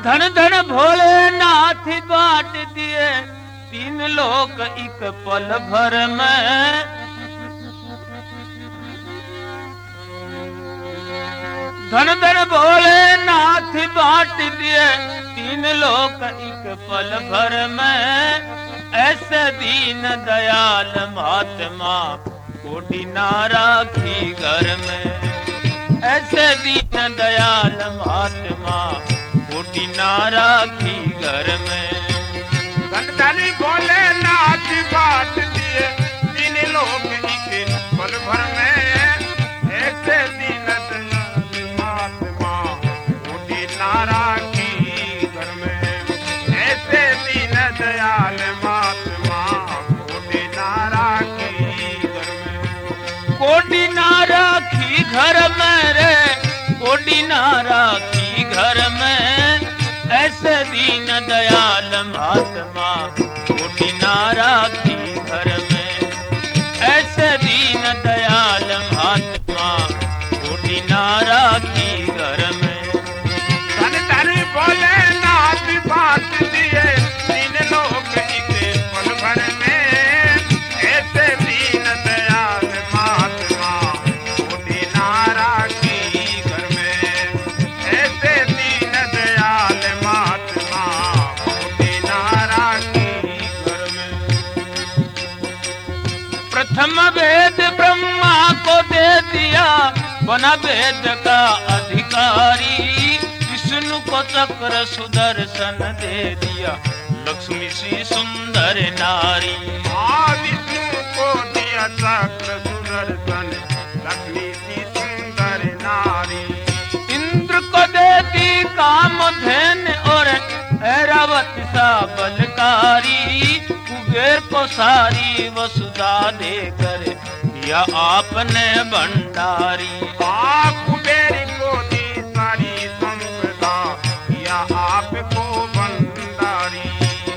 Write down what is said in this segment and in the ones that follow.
धन धन भोलेनाथ बांट दिए तीन लोक एक पल भर में। धन धन भोलेनाथ बांट दिए तीन लोक एक पल भर में। ऐसे दीन दयाल महात्मा कोटि ना राखी घर में। ऐसे दीन दयाल महात्मा कोटि ना राखी घर में। धन धन भोलेनाथ बांट दिए तीन लोक एक पल भर में। ऐसे दीन दयाल महात्मा कोटि ना राखी घर में। ऐसे दीन दयाल महात्मा कोटि ना राखी घर में। कोटि ना राखी घर में रे कोटि ना राखी घर में। ऐसे दीन दयाल महात्मा कोटि ना राखी घर में। ऐसे दीन दयाल महात्मा कोटि ना राखी घर में। धन धन भोलेनाथ बांट दिए तीन लोक एक पल भर में। ऐसे दीन दयाल महात्मा कोटि ना राखी घर में। ऐसे दीन दयाल महात्मा कोटि ना राखी घर में। प्रथम वेद ब्रह्मा को दे दिया बना वेद का अधिकारी। विष्णु को चक्र सुदर्शन दे दिया लक्ष्मी सी सुंदर नारी। विष्णु को दिया चक्र सुदर्शन लक्ष्मी सी सुंदर नारी। इंद्र को देती कामधेन और ऐरावत सा बलकारी। कुबेर को सारी वसुधा देकर या आपने भंडारी। कुबेर को दी सारी संपदा या आपको भंडारी।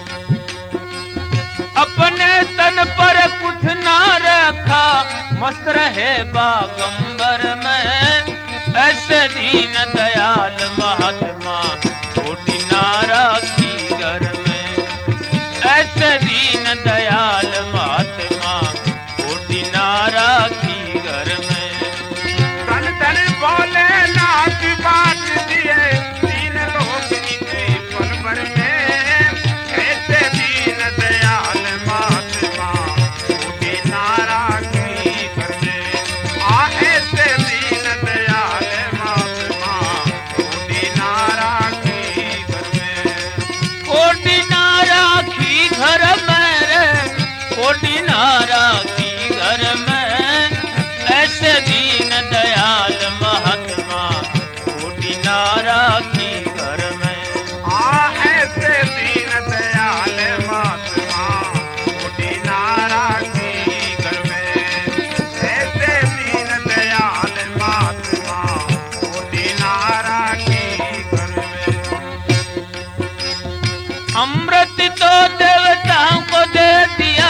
अपने तन पर कुछ ना रखा मस्त रहे बागंबर में। ऐसे दीन दयाल महात्मा कोटि ना राखी घर में। ऐसे दीन दयाल महात्मा कोटि ना राखी घर में। धन धन भोलेनाथ बांट दिए तीन लोक एक पल भर में। ऐसे दीन दयाल महात्मा कोटि ना राखी घर में। ऐसे दीन दयाल महात्मा कोटि ना राखी घर में। कोटि ना राखी घर में रे कोटि ना राखी घर में। ऐसे दीन दयाल महात्मा कोटि ना राखी घर में। ऐसे दीन दयाल महात्मा कोटि ना राखी घर में। ऐसे दीन दयाल महात्मा कोटि ना राखी घर में। अमृत तो देवताओं को दे दिया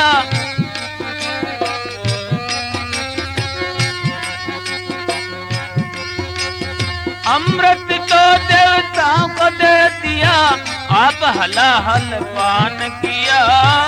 अमृत तो देवताओं को दे दिया। आप हलाहल पान किया।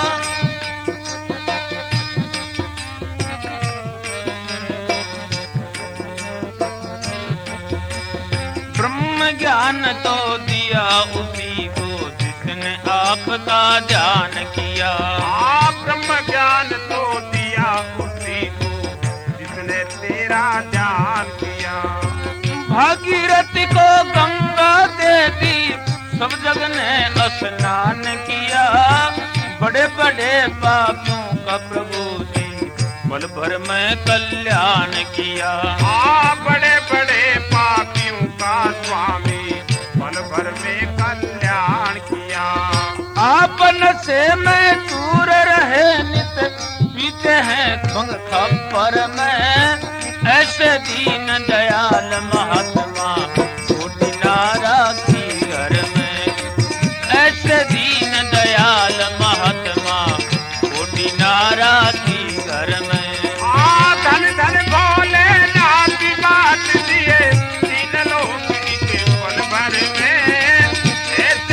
ब्रह्म ज्ञान तो दिया उसी को जिसने आपका ध्यान किया। ब्रह्म ज्ञान तो दिया उसी को जिसने तेरा ध्यान किया। भागीरथी को गंगा दे दी सब जग ने स्नान किया। बड़े बड़े पापियों का प्रभु जी पल भर में कल्याण किया। बड़े बड़े पापियों का स्वामी पल भर में कल्याण किया। आपन से मैं दूर रहे नित पीते हैं भंग खप्पर में। ऐसे दीन दयाल महात्मा कोटि ना राखी घर में। ऐसे दीन दयाल महात्मा कोटि ना राखी घर में। धन धन भोलेनाथ बांट दिए तीन लोक एक पल भर में।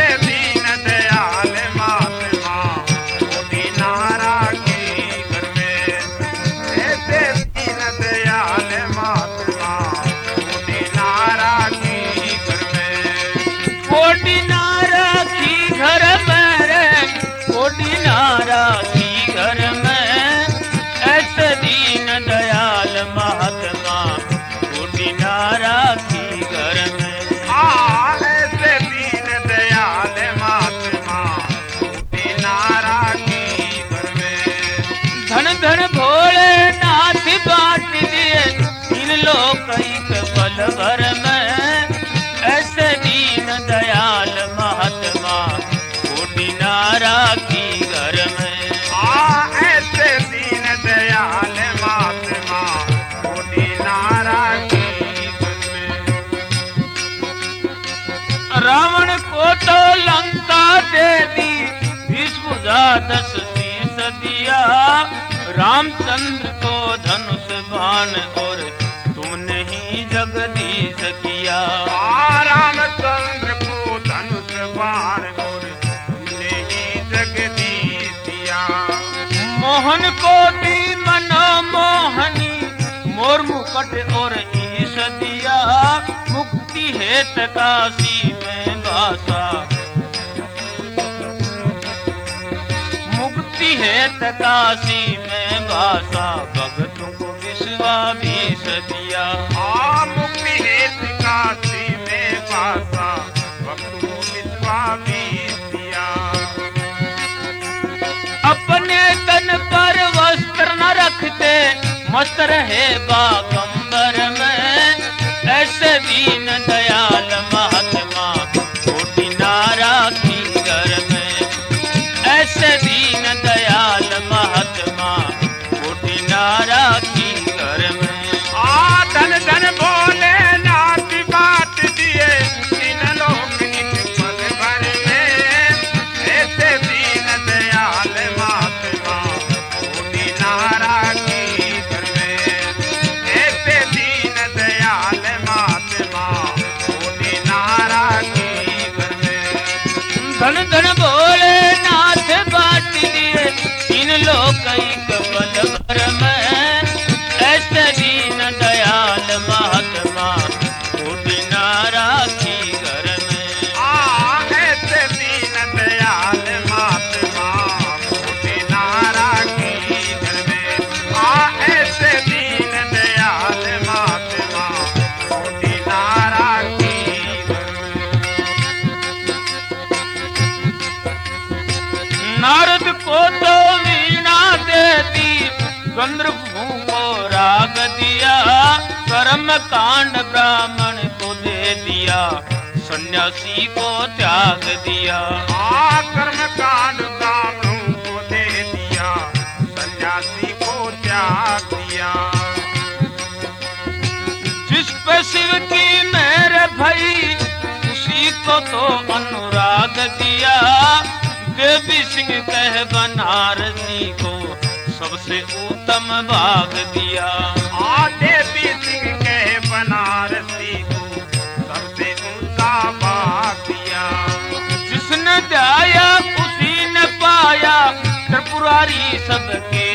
कोडी ना राखी घर में रे, कोडी ना राखी घर में, ऐसे दीन दयाल महात्मा कोडी ना राखी घर में। ऐसे दीन दयाल महात्मा कोडी ना राखी घर में। धन धन भोले नाथ बांट दिए इन लोग के पल भर में, ऐसे दीन दयाल महात्मा कोडी ना राखी घर में। ऐसे दीन दयाल महात्मा कोडी ना राखी घर में। रावण को तो लंका दे दी, विष्णुजा 10 शीश दिया, रामचंद्र को धनुष बाण और तुमने ही जगदीश किया। रामचंद्र को धनुष बाण और तुमने ही जगदीश दिया। मोहन को दी मनमोहनी, मोर मुकुट और ईश दिया, मुक्ति हेत काशी में बासा, मुक्ति हेत काशी में बासा, भगतों को विश्वाभीष दिया। मुक्ति हेत काशी में बासा, भक्तों को विश्वाभीष दिया। अपने तन पर वस्त्र न रखते, मस्त रहे बागंबर में, ऐसे दीन दयाल महात्मा कोडी ना राखी घर में, ऐसे दीन दयाल महात्मा कोडी ना राखी घर में। धन धन भोले नाथ बांट दिए इन लोग एक पल भर में, ऐसे दीन दयाल महात्मा कोडी ना राखी घर में। ऐसे दीन दयाल महात्मा कोडी ना राखी घर में। धन धन भोले नाथ बांट दिए इन लोग एक पल भर में, ऐसे दीन दयाल महात्मा कोडी ना राखी घर में। ऐसे दीन दयाल महात्मा कोडी ना राखी घर में। ऐसे दीन दयाल महात्मा कोडी ना राखी घर में। नारद को तो वीणा देती, गंधर्वों को राग दिया, कर्म कांड ब्राह्मण को दे दिया, सन्यासी को त्याग दिया। कर्म कांड ब्राह्मणों को दे दिया, सन्यासी को त्याग दिया। जिस पे शिव की मेहर भई, उसी को तो अनुराग दिया, देवी सिंह कह बनारसी को सबसे उत्तम भाग दिया। देवी सिंह कह बनारसी को सबसे ऊंचा भाग दिया। जिसने ध्याया उसी ने पाया, त्रिपुरारी सबके